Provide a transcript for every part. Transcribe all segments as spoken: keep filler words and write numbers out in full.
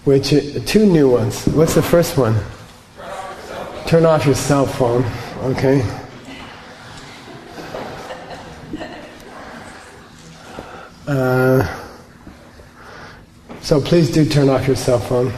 which two new ones. What's the first one? Turn off your cell phone. Okay. Uh, so please do turn off your cell phone.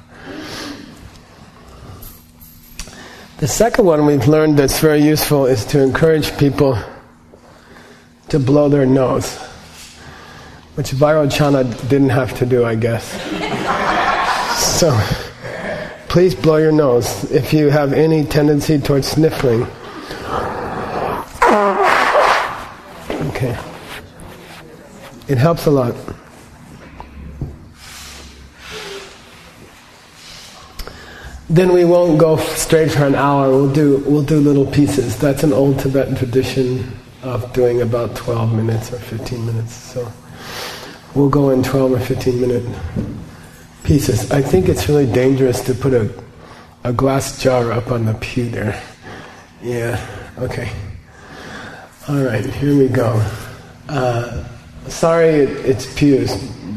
The second one we've learned that's very useful is to encourage people to blow their nose, which Vairochana didn't have to do, I guess. So, please blow your nose. If you have any tendency towards sniffling. Okay. It helps a lot. Then we won't go straight for an hour. We'll do we'll do little pieces. That's an old Tibetan tradition of doing about twelve minutes or fifteen minutes. So we'll go in twelve or fifteen minute pieces. I think it's really dangerous to put a a glass jar up on the pew there. Yeah. Okay. All right. Here we go. Uh, sorry, it, it's pews.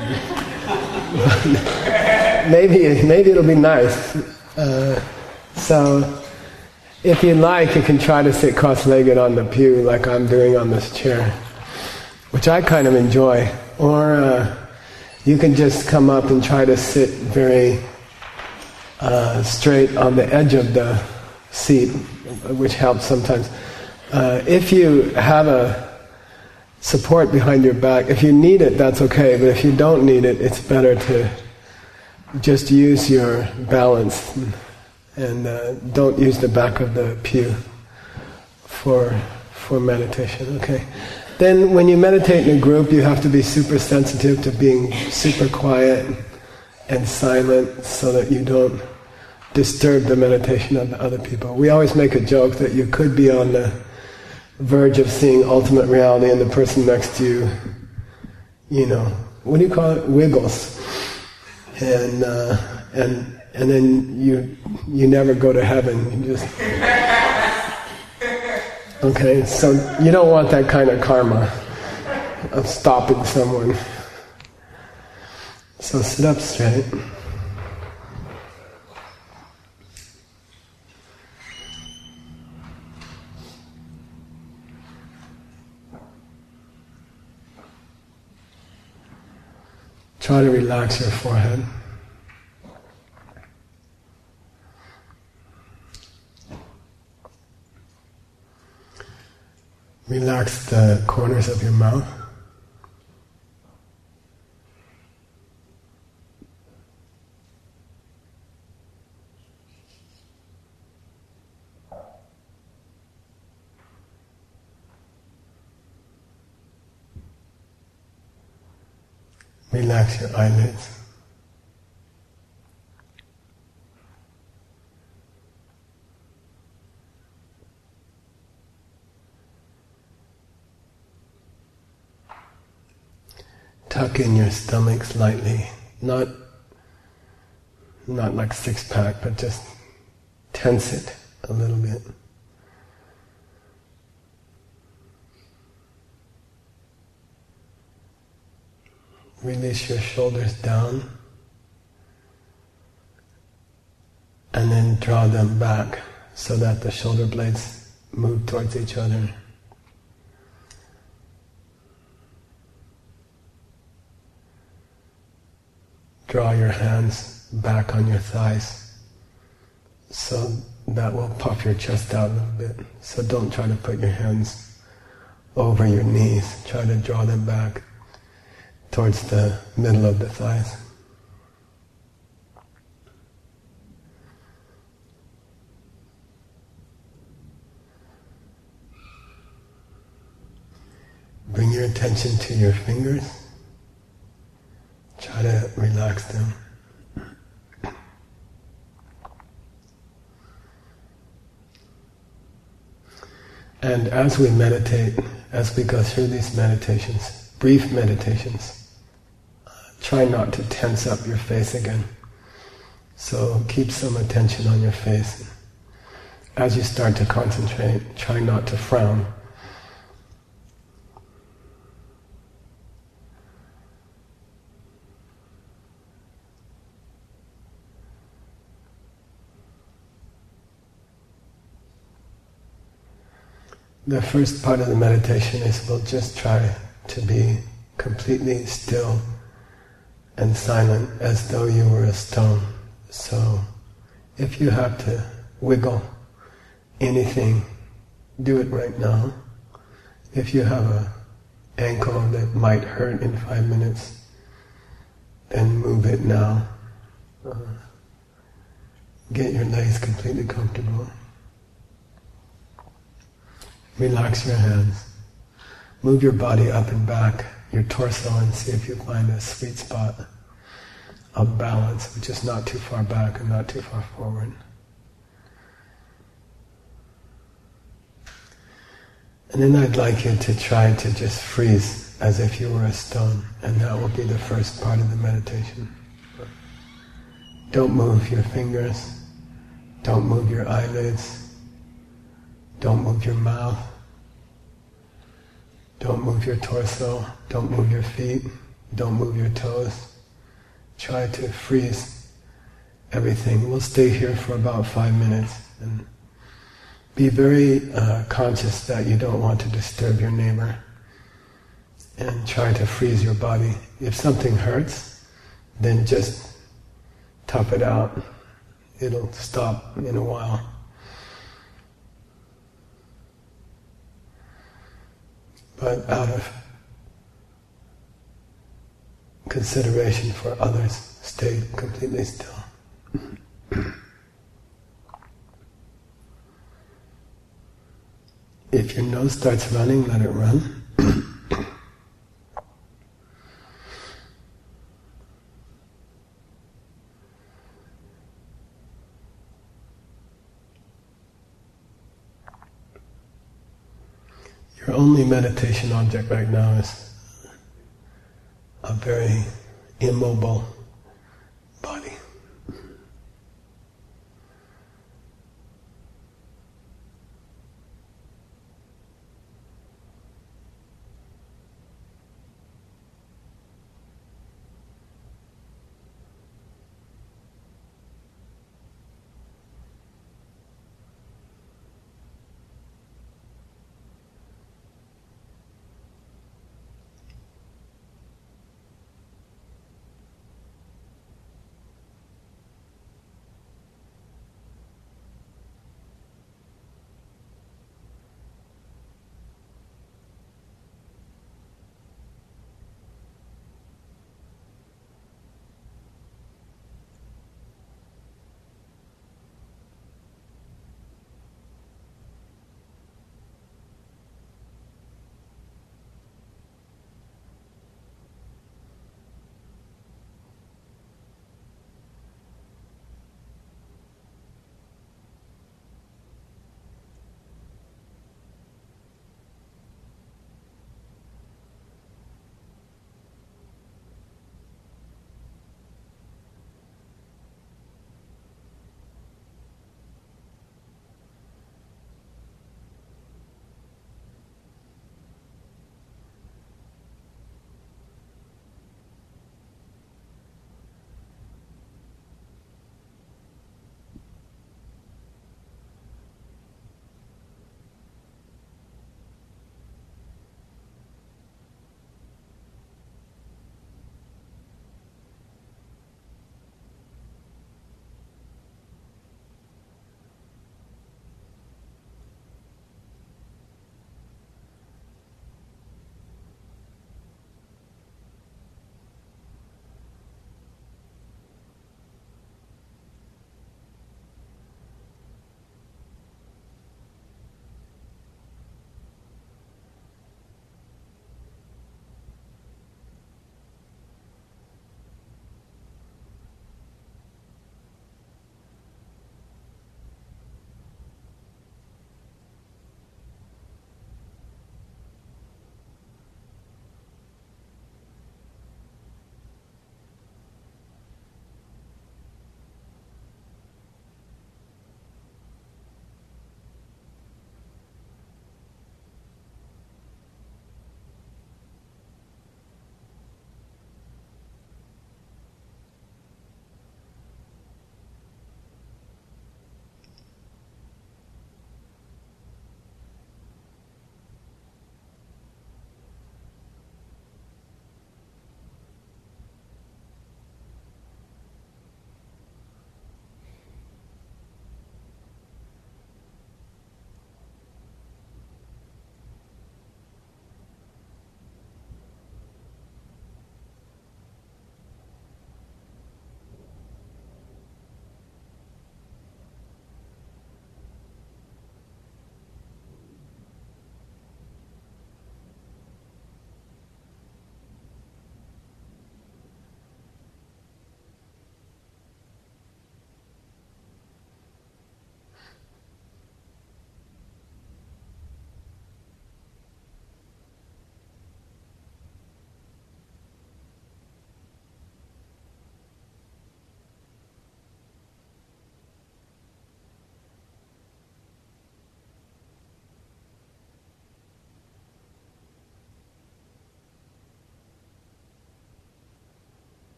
maybe maybe it'll be nice. Uh, so, if you like, you can try to sit cross-legged on the pew like I'm doing on this chair, which I kind of enjoy. Or uh, you can just come up and try to sit very uh, straight on the edge of the seat, which helps sometimes. Uh, if you have a support behind your back, if you need it, that's okay, but if you don't need it, it's better to just use your balance and, and uh, don't use the back of the pew for for meditation. Okay. Then when you meditate in a group, you have to be super sensitive to being super quiet and silent so that you don't disturb the meditation of the other people. We always make a joke that you could be on the verge of seeing ultimate reality and the person next to you, you know, what do you call it? Wiggles. And uh, and and then you you never go to heaven. You just okay. So you don't want that kind of karma of stopping someone. So sit up straight. Try to relax your forehead. Relax the corners of your mouth. Relax your eyelids. Tuck in your stomach slightly, not not like six pack, but just tense it a little bit. Release your shoulders down and then draw them back so that the shoulder blades move towards each other. Draw your hands back on your thighs so that will puff your chest out a little bit. So don't try to put your hands over your knees. Try to draw them back towards the middle of the thighs. Bring your attention to your fingers. Try to relax them. And as we meditate, as we go through these meditations, brief meditations, uh, try not to tense up your face again. So keep some attention on your face. As you start to concentrate, try not to frown. the first part of the meditation is we'll just try to be completely still and silent as though you were a stone. So if you have to wiggle anything, do it right now. If you have a ankle that might hurt in five minutes, then move it now. Uh, get your legs completely comfortable. Relax your hands. Move your body up and back, your torso, and see if you find a sweet spot of balance, which is not too far back and not too far forward. And then I'd like you to try to just freeze as if you were a stone, and that will be the first part of the meditation. Don't move your fingers, don't move your eyelids, don't move your mouth, don't move your torso, don't move your feet, don't move your toes. Try to freeze everything. We'll stay here for about five minutes and be very uh, conscious that you don't want to disturb your neighbor, and try to freeze your body. If something hurts, then just tough it out. It'll stop in a while. But out of consideration for others, stay completely still. If your nose starts running, let it run. Your only meditation object right now is a very immobile body.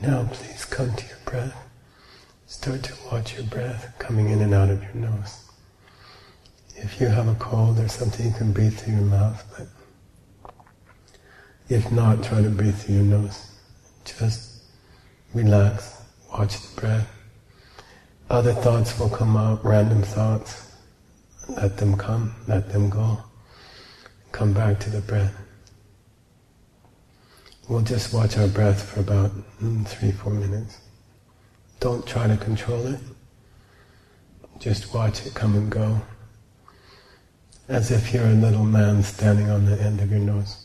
Now please come to your breath. Start to watch your breath coming in and out of your nose. If you have a cold or something, you can breathe through your mouth, but if not, try to breathe through your nose. Just relax, watch the breath. Other thoughts will come out, random thoughts. Let them come, let them go. Come back to the breath. We'll just watch our breath for about mm, three, four minutes. Don't try to control it. Just watch it come and go. As if you're a little man standing on the end of your nose.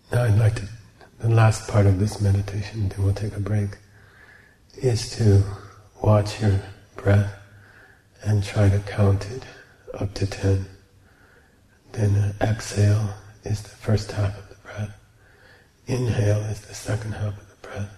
Now I'd like to, the last part of this meditation, then we'll take a break, is to watch your breath and try to count it up to ten. Then uh, exhale is the first half of the breath. Inhale is the second half of the breath.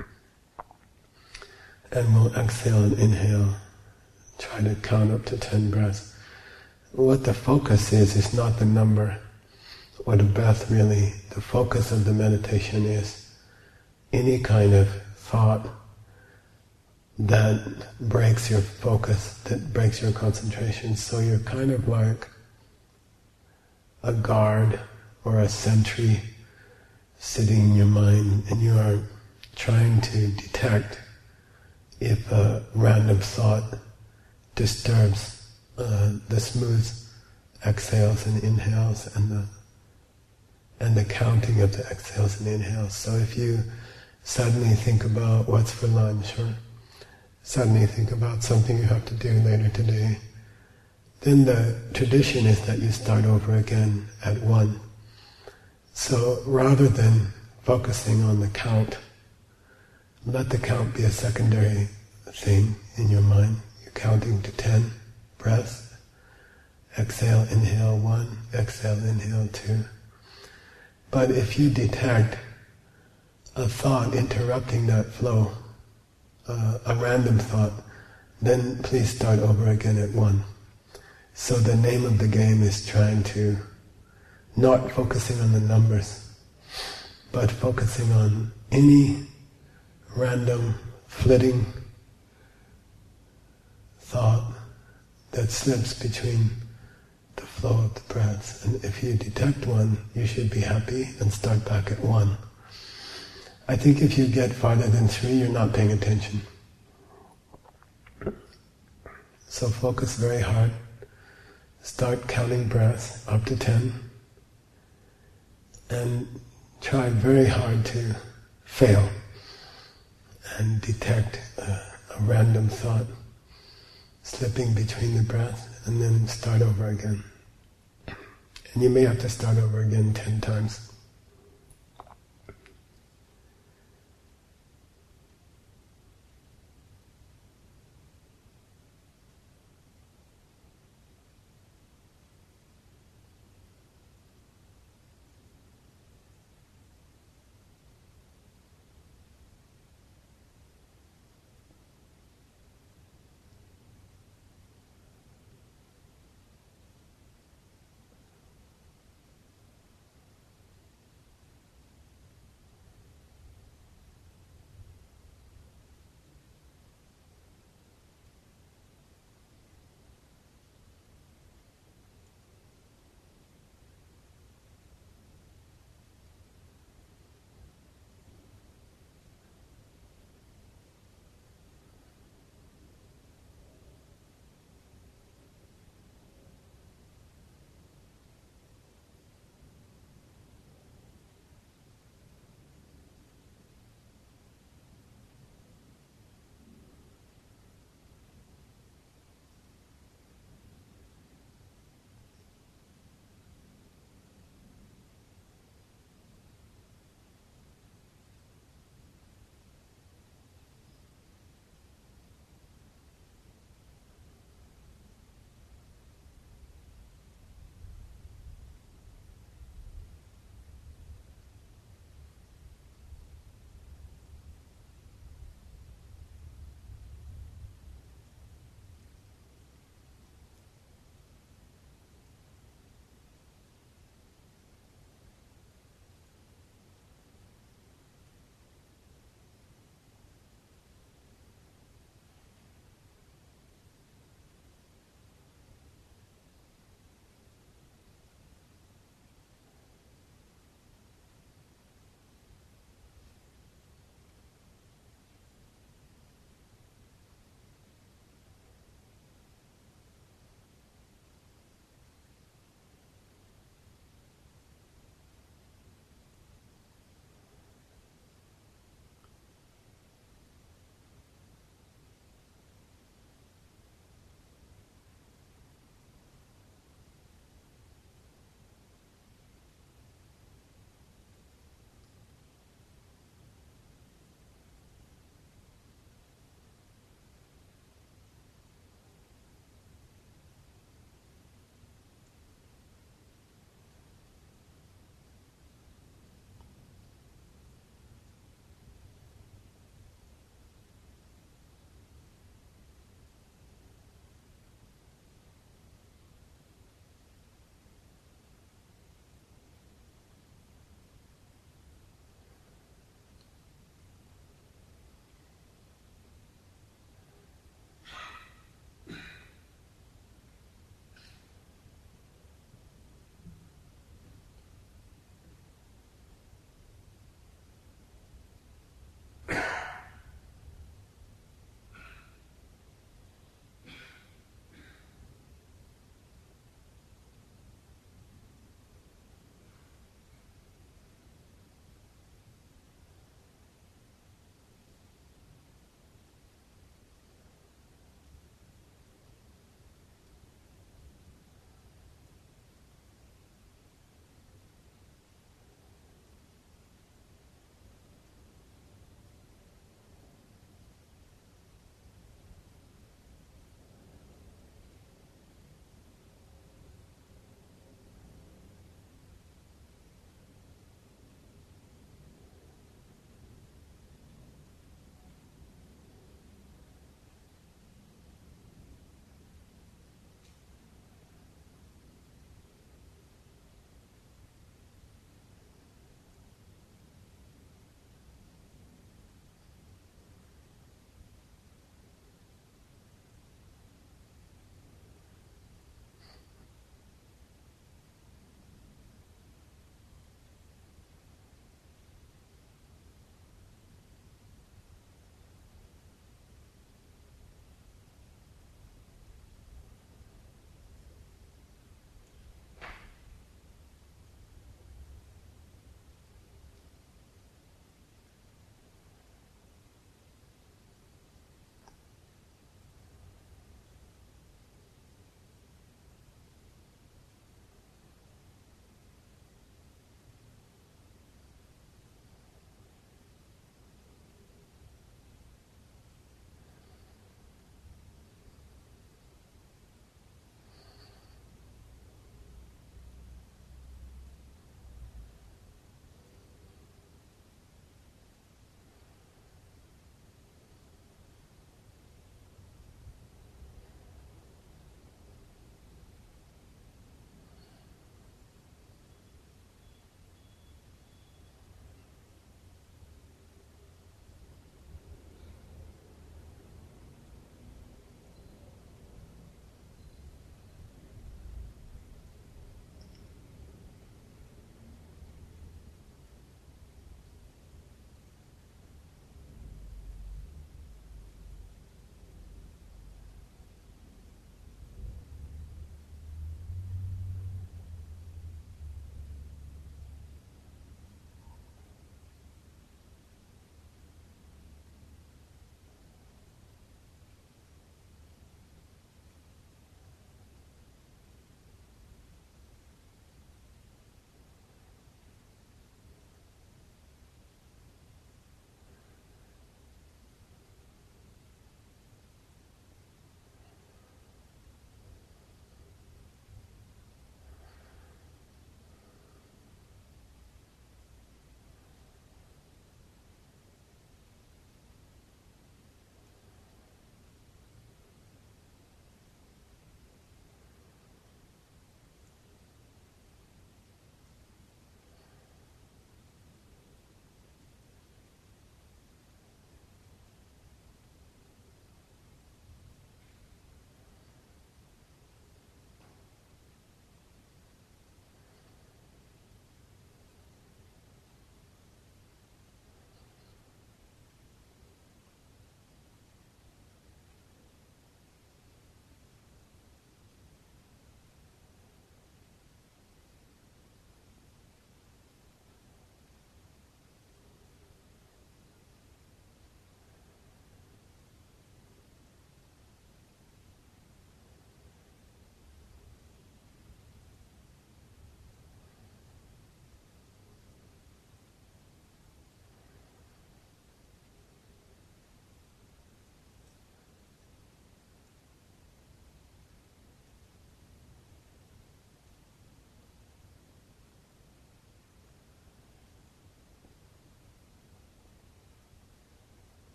And we'll exhale and inhale, try to count up to ten breaths. What the focus is, is not the number or the breath really. The focus of the meditation is any kind of thought that breaks your focus, that breaks your concentration. So you're kind of like a guard or a sentry sitting in your mind, and you are trying to detect if a random thought disturbs uh, the smooth exhales and inhales and the and the counting of the exhales and inhales. So if you suddenly think about what's for lunch, or suddenly think about something you have to do later today, then the tradition is that you start over again at one. So rather than focusing on the count, let the count be a secondary thing in your mind. You're counting to ten breaths. Exhale, inhale, one. Exhale, inhale, two. But if you detect a thought interrupting that flow, uh, a random thought, then please start over again at one. So the name of the game is trying to, not focusing on the numbers, but focusing on any random, flitting thought that slips between the flow of the breaths. And if you detect one, you should be happy and start back at one. I think if you get farther than three, you're not paying attention. So focus very hard. Start counting breaths up to ten. And try very hard to fail and detect a, a random thought slipping between the breath, and then start over again. And you may have to start over again ten times.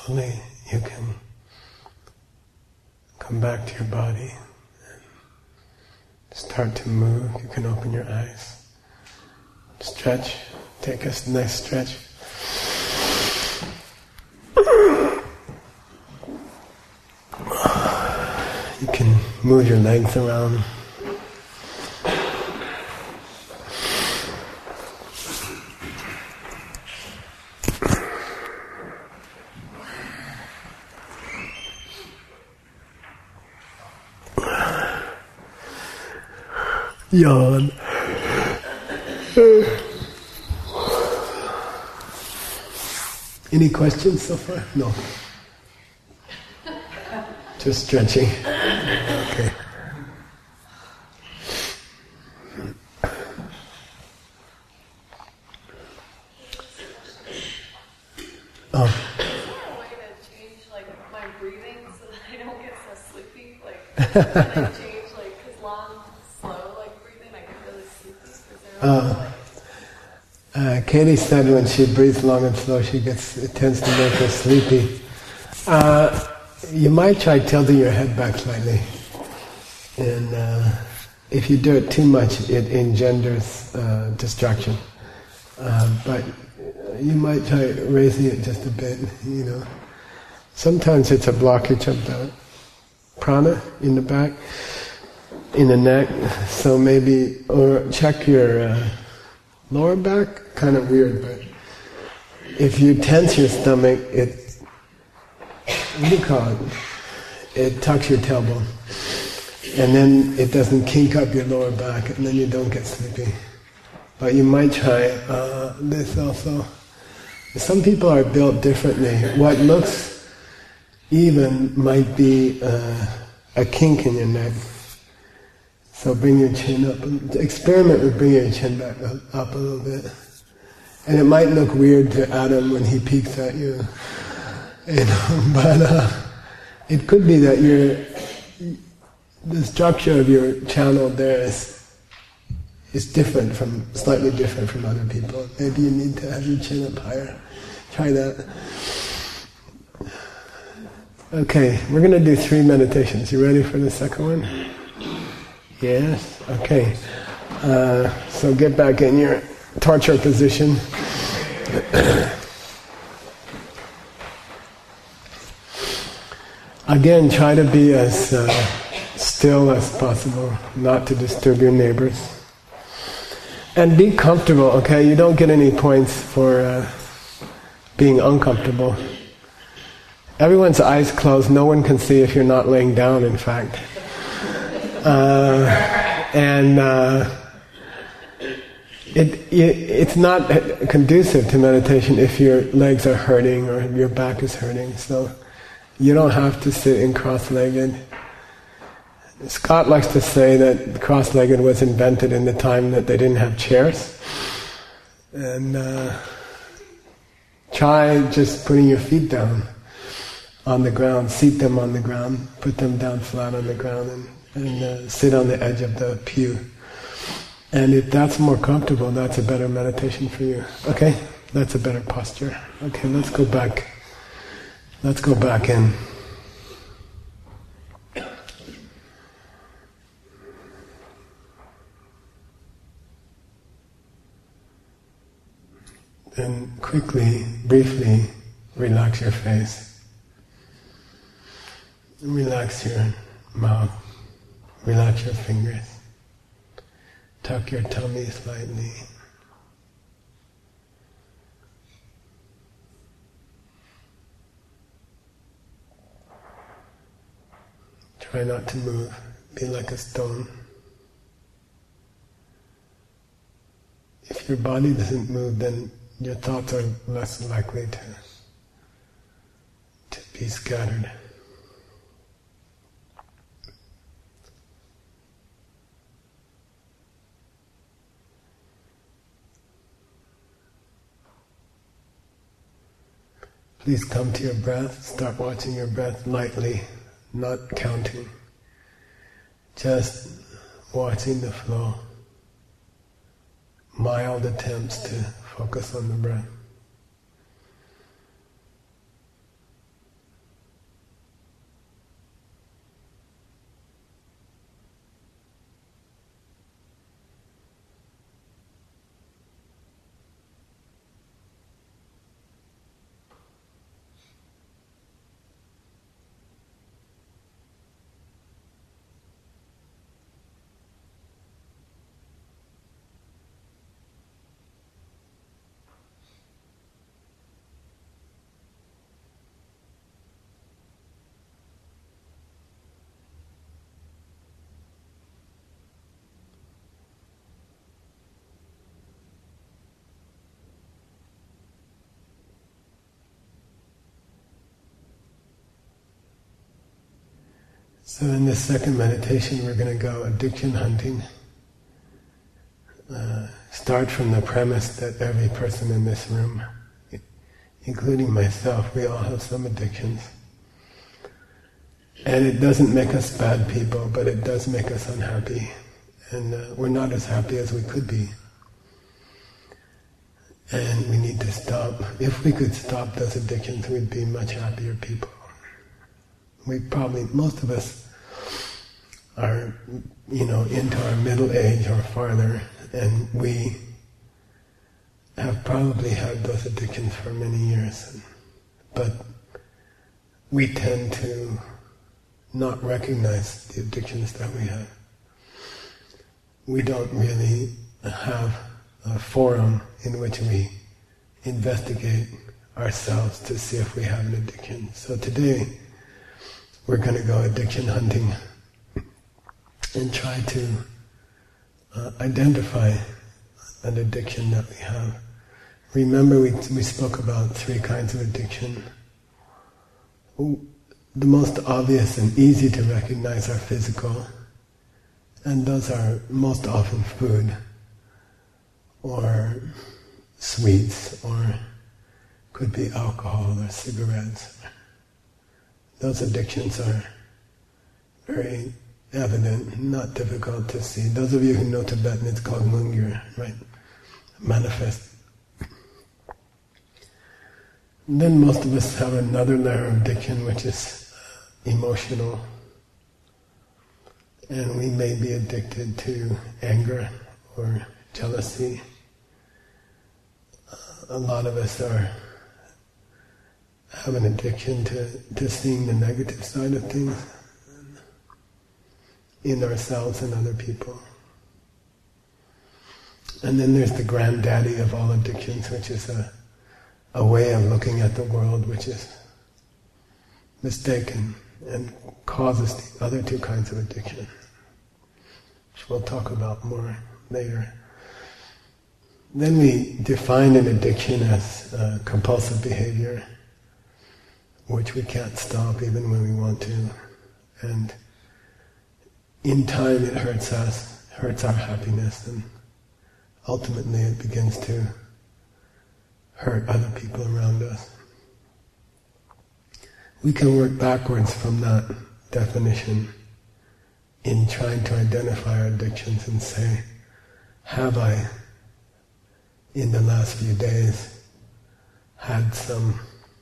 slowly you can come back to your body and start to move. You can open your eyes, stretch, take a nice stretch. You can move your legs around. Yawn. Any questions so far? No. Just stretching. Okay. Oh. Way to change like my breathing so that I don't get so sleepy. Like, can I change like because long, slow like breathing, I get really sleepy. Is there a Uh, uh, Katie said when she breathes long and slow, she gets it tends to make her sleepy. Uh, you might try tilting your head back slightly, and uh, if you do it too much, it engenders uh, distraction. Uh, but you might try raising it just a bit. You know, sometimes it's a blockage of the prana in the back, in the neck. So maybe, or check your uh, lower back. Kind of weird, but if you tense your stomach, it what do you call it? It tucks your tailbone, and then it doesn't kink up your lower back, and then you don't get sleepy. But you might try uh, this also. Some people are built differently. What looks even might be uh, a kink in your neck. So bring your chin up. Experiment with bringing your chin back up a little bit. And it might look weird to Adam when he peeks at you. You know, but uh, it could be that your the structure of your channel there is is different from slightly different from other people. Maybe you need to have your chin up higher. Try that. Okay, we're going to do three meditations. You ready for the second one? Yes. Okay. Uh, so get back in your torture position. Again, try to be as uh, still as possible, not to disturb your neighbors. And be comfortable, okay? You don't get any points for uh, being uncomfortable. Everyone's eyes closed, no one can see if you're not laying down, in fact. Uh, and uh, it, it it's not conducive to meditation if your legs are hurting or your back is hurting, so you don't have to sit in cross-legged. Scott likes to say that cross-legged was invented in the time that they didn't have chairs. And uh, try just putting your feet down on the ground, seat them on the ground, put them down flat on the ground, and, and uh, sit on the edge of the pew. And if that's more comfortable, that's a better meditation for you. Okay? That's a better posture. Okay, let's go back. Let's go back in. Then quickly, briefly, relax your face. Relax your mouth. Relax your fingers. Tuck your tummy slightly. Try not to move. Be like a stone. If your body doesn't move, then your thoughts are less likely to, to be scattered. Please come to your breath. Start watching your breath lightly, not counting. Just watching the flow. Mild attempts to focus on the breath. So in this second meditation, we're going to go addiction hunting. Uh, start from the premise that every person in this room, including myself, we all have some addictions. And it doesn't make us bad people, but it does make us unhappy. And uh, we're not as happy as we could be. And we need to stop. If we could stop those addictions, we'd be much happier people. We probably, most of us are, you know, into our middle age or farther, and we have probably had those addictions for many years. But we tend to not recognize the addictions that we have. We don't really have a forum in which we investigate ourselves to see if we have an addiction. So today, we're going to go addiction hunting and try to uh, identify an addiction that we have. Remember, we we spoke about three kinds of addiction. The most obvious and easy to recognize are physical, and those are most often food, or sweets, or could be alcohol or cigarettes. Those addictions are very evident, not difficult to see. Those of you who know Tibetan, it's called mungyur, right? Manifest. And then most of us have another layer of addiction, which is emotional. And we may be addicted to anger or jealousy. A lot of us are have an addiction to, to seeing the negative side of things in ourselves and other people. And then there's the granddaddy of all addictions, which is a, a way of looking at the world which is mistaken and causes the other two kinds of addiction, which we'll talk about more later. Then we define an addiction as uh, compulsive behavior, which we can't stop even when we want to. And in time it hurts us, hurts our happiness, and ultimately it begins to hurt other people around us. We can work backwards from that definition in trying to identify our addictions and say, have I, in the last few days, had some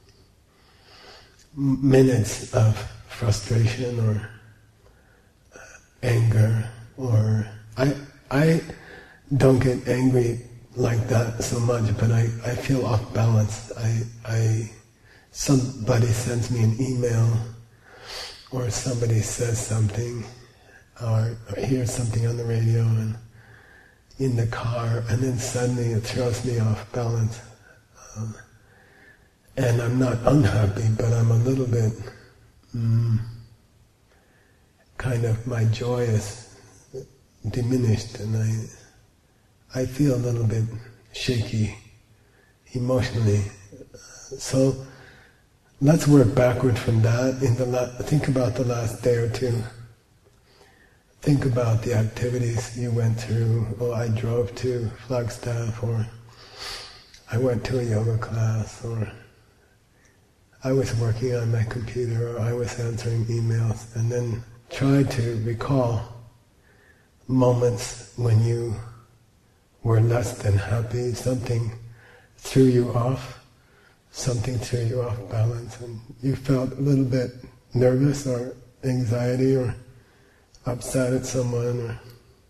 minutes of frustration or uh, anger, or I I don't get angry like that so much, but I, I feel off balance. I I somebody sends me an email, or somebody says something, or, or hears something on the radio and in the car, and then suddenly it throws me off balance. Um, and I'm not unhappy, but I'm a little bit, mm, kind of, my joy is diminished, and I, I feel a little bit shaky emotionally. So let's work backward from that. In the la- think about the last day or two. Think about the activities you went through. Oh, I drove to Flagstaff, or I went to a yoga class, or I was working on my computer, or I was answering emails, and then try to recall moments when you were less than happy, something threw you off, something threw you off balance, and you felt a little bit nervous or anxiety or upset at someone. Or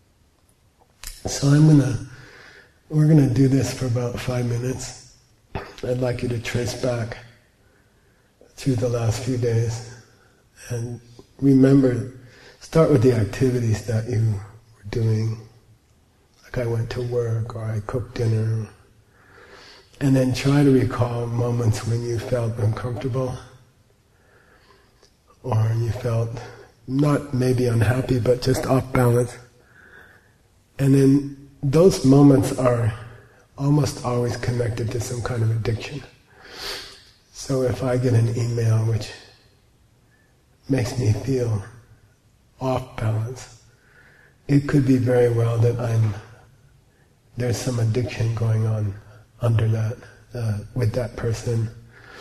so I'm gonna, we're gonna do this for about five minutes. I'd like you to trace back through the last few days and remember, start with the activities that you were doing. Like I went to work, or I cooked dinner, and then try to recall moments when you felt uncomfortable, or you felt not maybe unhappy, but just off balance. And then those moments are almost always connected to some kind of addiction. So if I get an email which makes me feel off balance, it could be very well that I'm there's some addiction going on under that uh, with that person,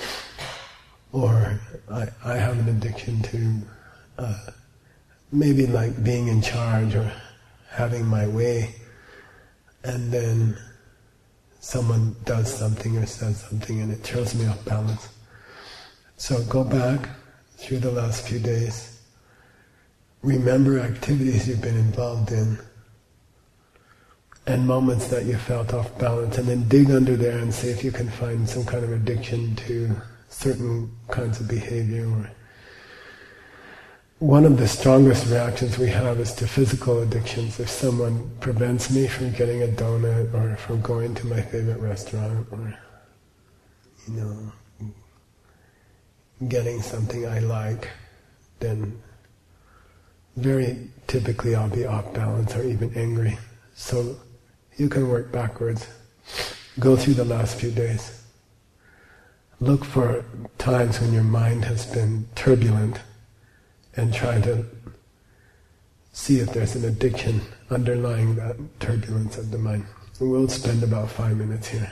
or I, I have an addiction to uh, maybe like being in charge or having my way, and then someone does something or says something and it throws me off balance. So go back through the last few days, remember activities you've been involved in and moments that you felt off balance, and then dig under there and see if you can find some kind of addiction to certain kinds of behavior. Or one of the strongest reactions we have is to physical addictions. If someone prevents me from getting a donut or from going to my favorite restaurant or, you know, getting something I like, then very typically I'll be off balance or even angry. So you can work backwards. Go through the last few days. Look for times when your mind has been turbulent and try to see if there's an addiction underlying that turbulence of the mind. And we'll spend about five minutes here.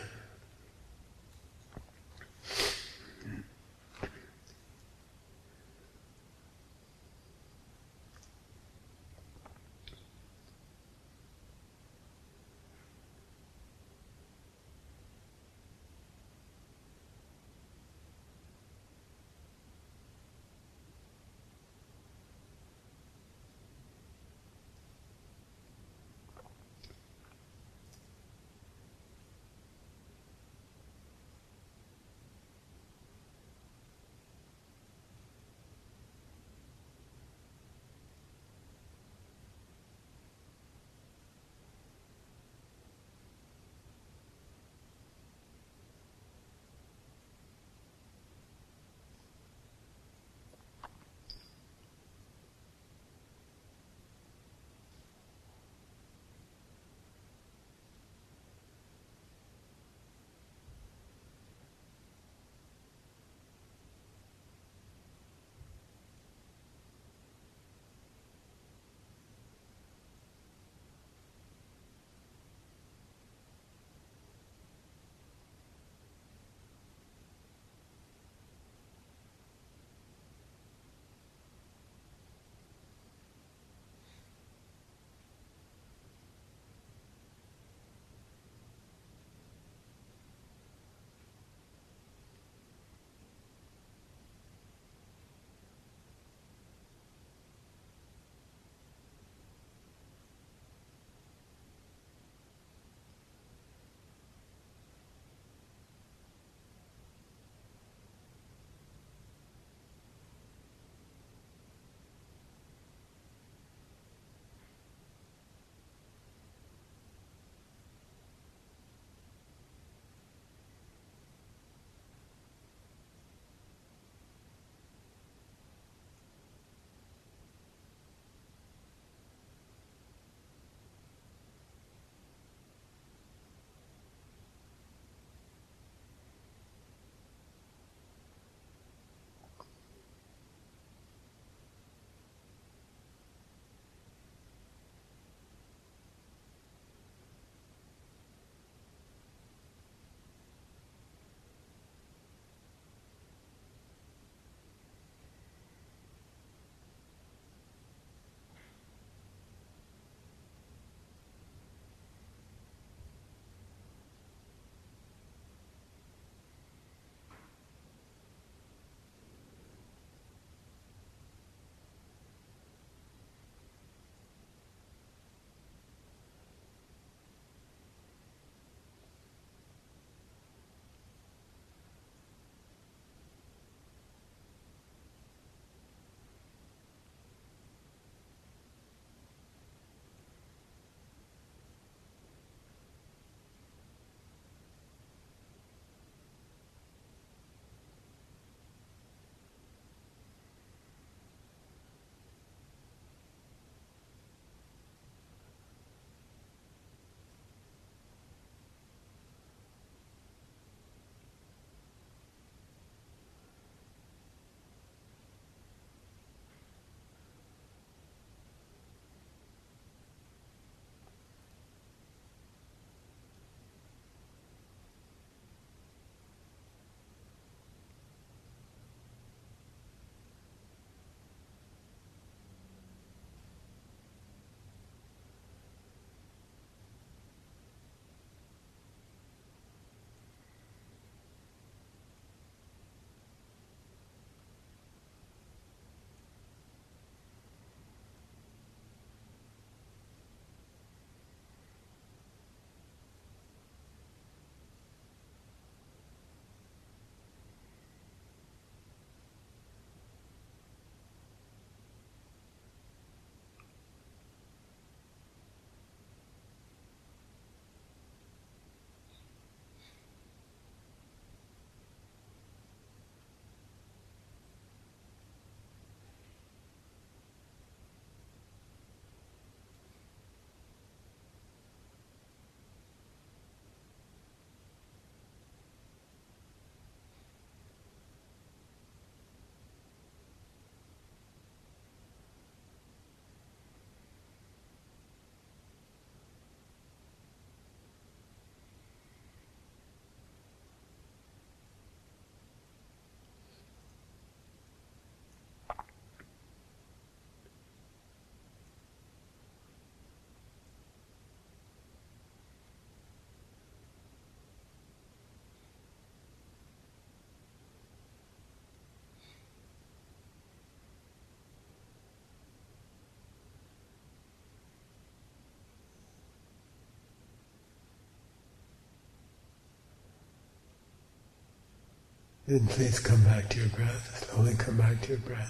Then please come back to your breath. Slowly come back to your breath.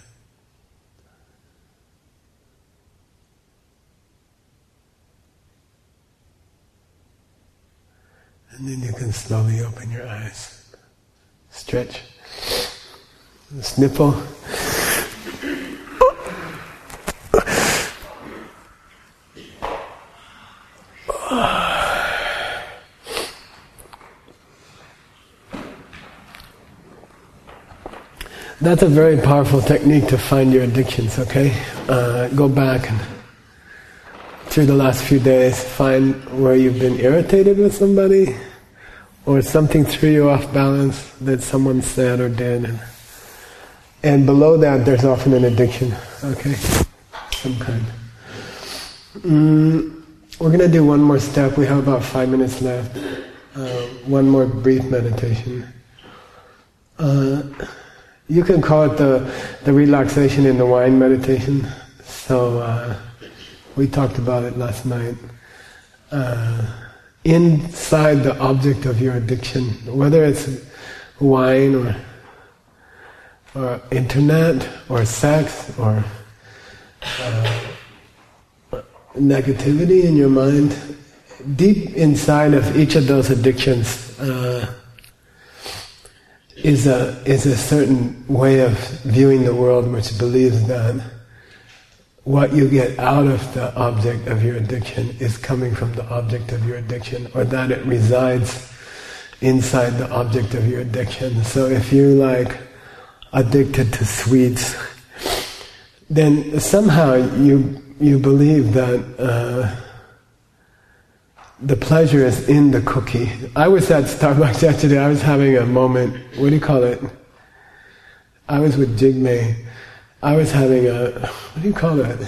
And then you can slowly open your eyes. Stretch. Sniffle. That's a very powerful technique to find your addictions, okay? Uh, go back and through the last few days, find where you've been irritated with somebody or something threw you off balance that someone said or did. And, and below that, there's often an addiction, okay? Some kind. Mm, we're going to do one more step. We have about five minutes left. Uh, one more brief meditation. Uh, You can call it the, the relaxation in the wine meditation. So uh, we talked about it last night. Uh, inside the object of your addiction, whether it's wine or or internet or sex or uh, negativity in your mind, deep inside of each of those addictions, uh, is a is a certain way of viewing the world which believes that what you get out of the object of your addiction is coming from the object of your addiction, or that it resides inside the object of your addiction. So if you're like addicted to sweets, then somehow you you believe that uh, the pleasure is in the cookie. I was at Starbucks yesterday, I was having a moment, what do you call it? I was with Jigme. I was having a, what do you call it?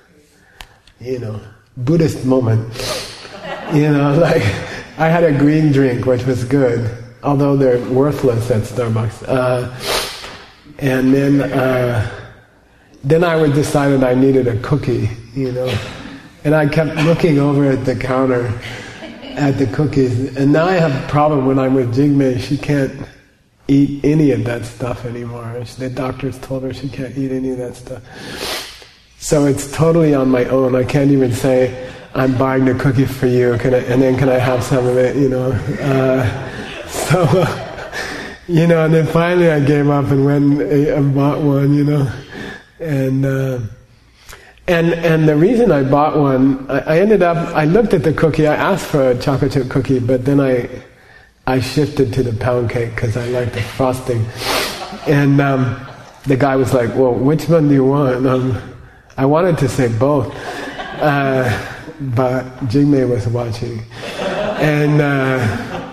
You know, Buddhist moment. You know, like, I had a green drink, which was good, although they're worthless at Starbucks. Uh, and then, uh, then I would decided I needed a cookie, you know. And I kept looking over at the counter at the cookies. And now I have a problem when I'm with Jigme. She can't eat any of that stuff anymore. The doctors told her she can't eat any of that stuff. So it's totally on my own. I can't even say, I'm buying the cookie for you, can I, and then can I have some of it, you know. Uh, so, you know, and then finally I gave up and went and, ate, and bought one, you know. And... Uh, And and the reason I bought one, I, I ended up, I looked at the cookie, I asked for a chocolate chip cookie, but then I I shifted to the pound cake because I like the frosting. And um, the guy was like, well, which one do you want? Um, I wanted to say both, uh, but Jigme was watching. And uh,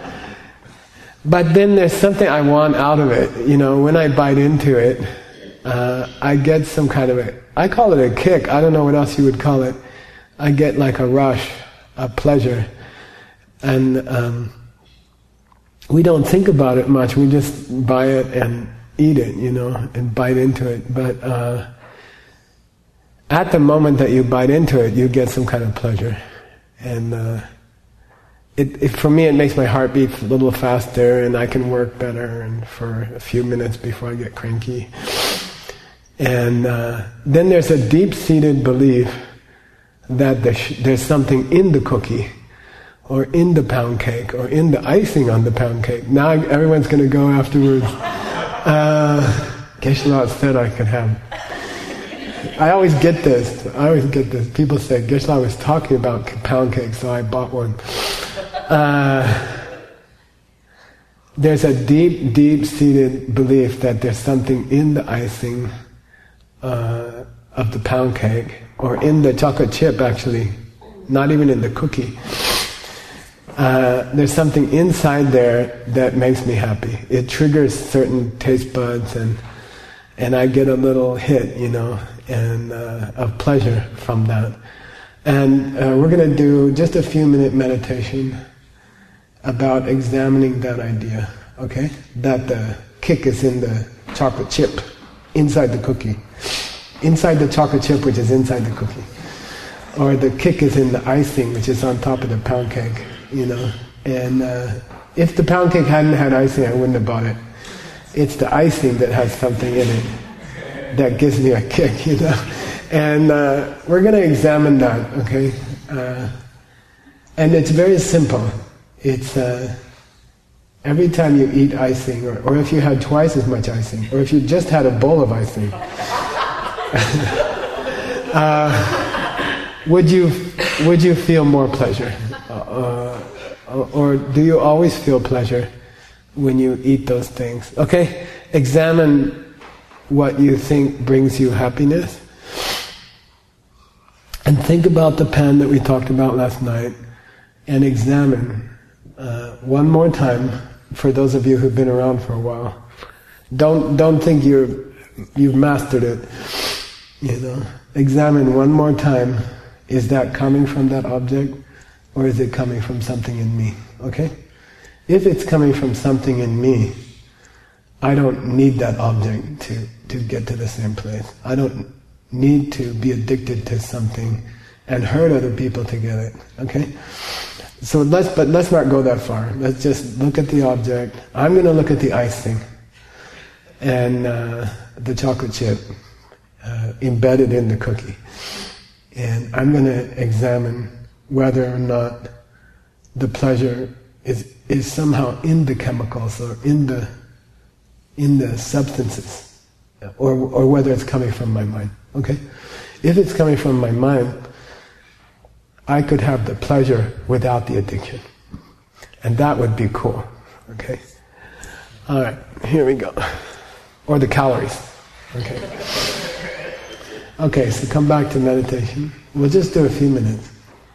but then there's something I want out of it. You know, when I bite into it, uh, I get some kind of a, I call it a kick, I don't know what else you would call it. I get like a rush, a pleasure. And um, we don't think about it much, we just buy it and eat it, you know, and bite into it. But uh, at the moment that you bite into it, you get some kind of pleasure. And uh, it, it, for me it makes my heart beat a little faster and I can work better and for a few minutes before I get cranky. And uh, then there's a deep-seated belief that there's, there's something in the cookie, or in the pound cake, or in the icing on the pound cake. Now everyone's going to go afterwards. Uh, Geshe-la said I could have. I always get this. I always get this. People say Geshe-la was talking about pound cake, so I bought one. Uh, there's a deep, deep-seated belief that there's something in the icing Uh, of the pound cake, or in the chocolate chip actually, not even in the cookie. Uh, there's something inside there that makes me happy. It triggers certain taste buds and and I get a little hit, you know, and uh, of pleasure from that. And uh, we're going to do just a few minute meditation about examining that idea, okay? That the kick is in the chocolate chip, inside the cookie. Inside the chocolate chip, which is inside the cookie. Or the kick is in the icing, which is on top of the pound cake, you know. And uh, if the pound cake hadn't had icing, I wouldn't have bought it. it's the icing that has something in it that gives me a kick, you know. And uh, we're going to examine that, okay? Uh, and it's very simple. It's uh, every time you eat icing, or, or if you had twice as much icing, or if you just had a bowl of icing, uh, would you would you feel more pleasure? Uh, or do you always feel pleasure when you eat those things? Okay? Examine what you think brings you happiness. And think about the pen that we talked about last night, and examine uh, one more time, for those of you who've been around for a while. Don't don't think you're you've mastered it. You know, examine one more time. Is that coming from that object, or is it coming from something in me? Okay? If it's coming from something in me, I don't need that object to to get to the same place. I don't need to be addicted to something and hurt other people to get it. Okay? So let's, but let's not go that far. Let's just look at the object. I'm going to look at the icing and uh, the chocolate chip uh, embedded in the cookie. And I'm going to examine whether or not the pleasure is is somehow in the chemicals or in the in the substances, or or whether it's coming from my mind. Okay? If it's coming from my mind, I could have the pleasure without the addiction. And that would be cool. Okay? Alright, here we go. Or the calories. Okay. Okay, so come back to meditation. We'll just do a few minutes.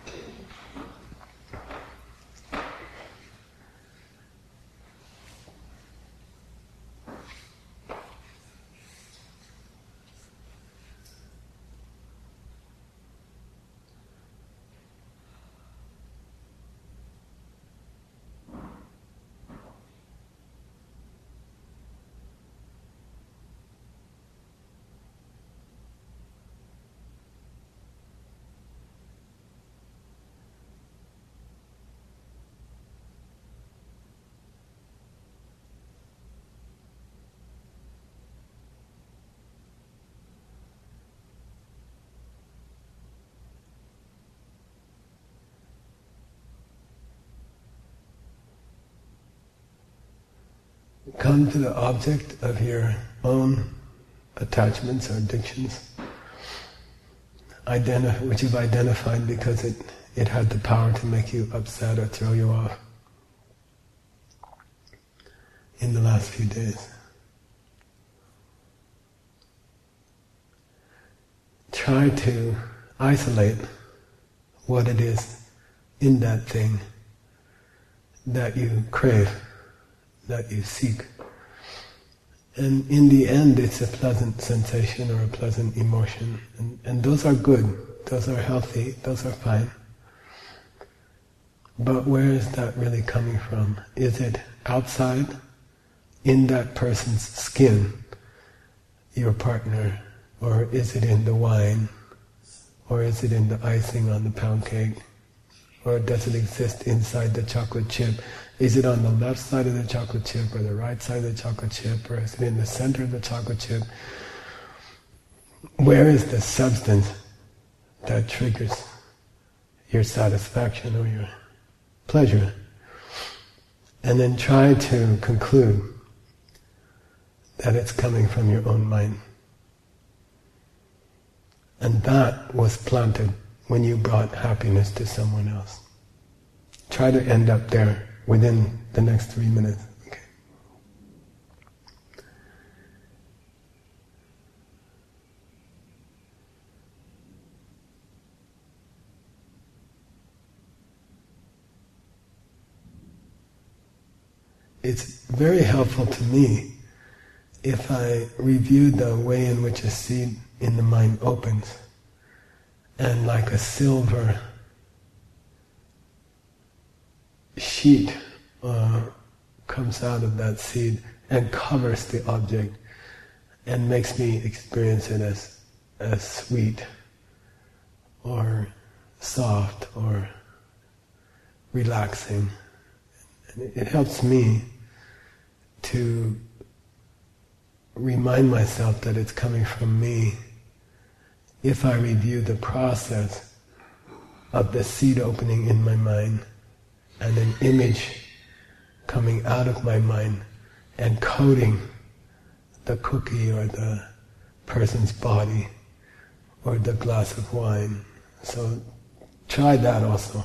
Come to the object of your own attachments or addictions, Identif- which you've identified because it, it had the power to make you upset or throw you off in the last few days. Try to isolate what it is in that thing that you crave, that you seek. And in the end, it's a pleasant sensation or a pleasant emotion. And, and those are good, those are healthy, those are fine. But where is that really coming from? Is it outside, in that person's skin, your partner? Or is it in the wine? Or is it in the icing on the pound cake? Or does it exist inside the chocolate chip? Is it on the left side of the chocolate chip or the right side of the chocolate chip, or is it in the center of the chocolate chip? Where is the substance that triggers your satisfaction or your pleasure? And then try to conclude that it's coming from your own mind. And that was planted when you brought happiness to someone else. Try to end up there within the next three minutes. Okay. It's very helpful to me if I review the way in which a seed in the mind opens, and like a silver sheet uh, comes out of that seed and covers the object and makes me experience it as, as sweet or soft or relaxing. And it helps me to remind myself that it's coming from me, if I review the process of the seed opening in my mind and an image coming out of my mind and coating the cookie or the person's body or the glass of wine. So try that also.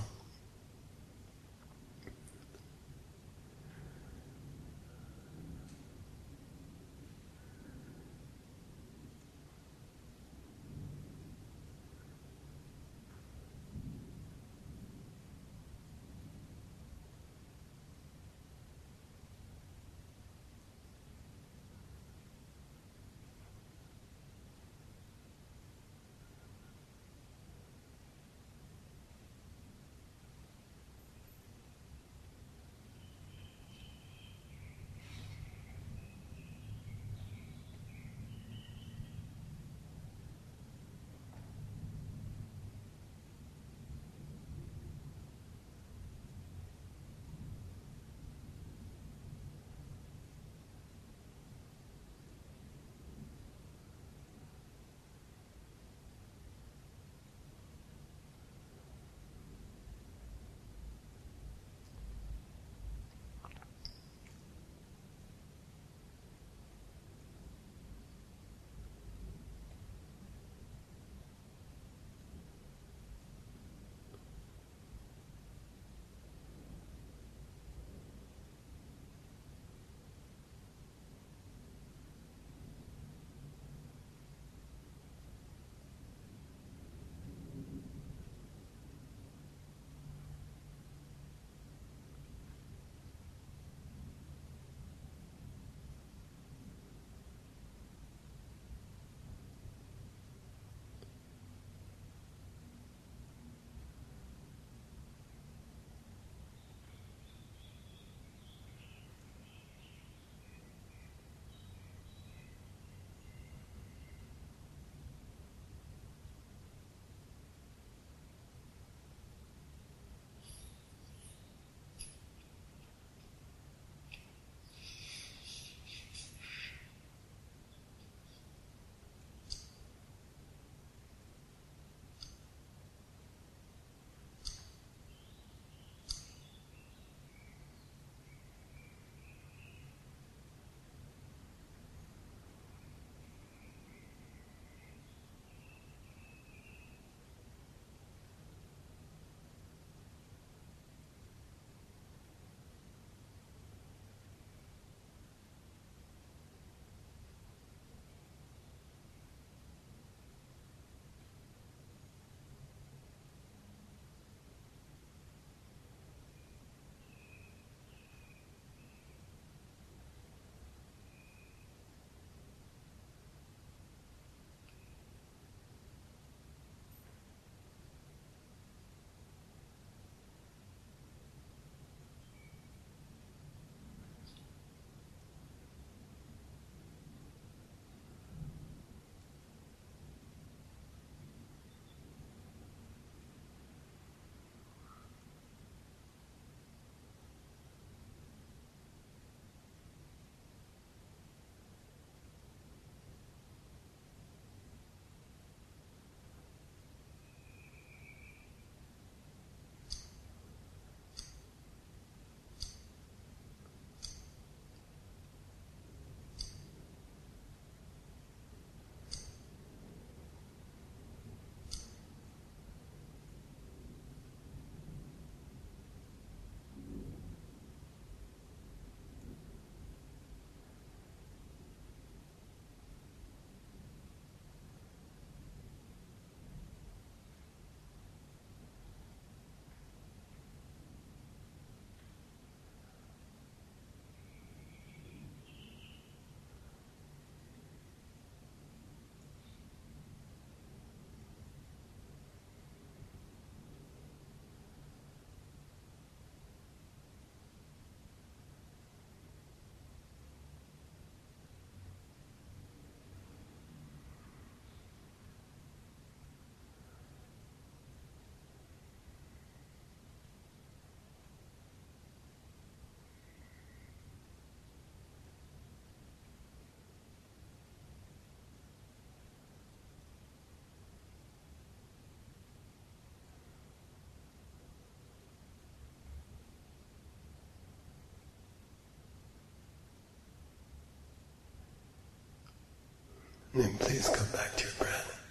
And please come back to your breath.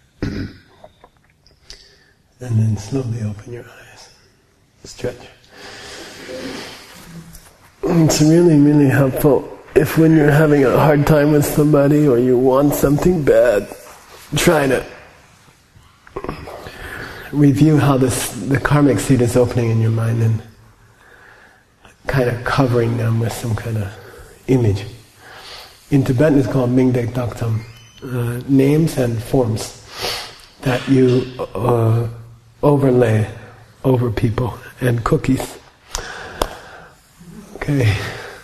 And then slowly open your eyes. Stretch. It's really, really helpful if when you're having a hard time with somebody or you want something bad, try to review how this, the karmic seed is opening in your mind and kind of covering them with some kind of image. In Tibetan it's called Mingdek Daktam, uh, names and forms that you uh, overlay over people and cookies. Okay.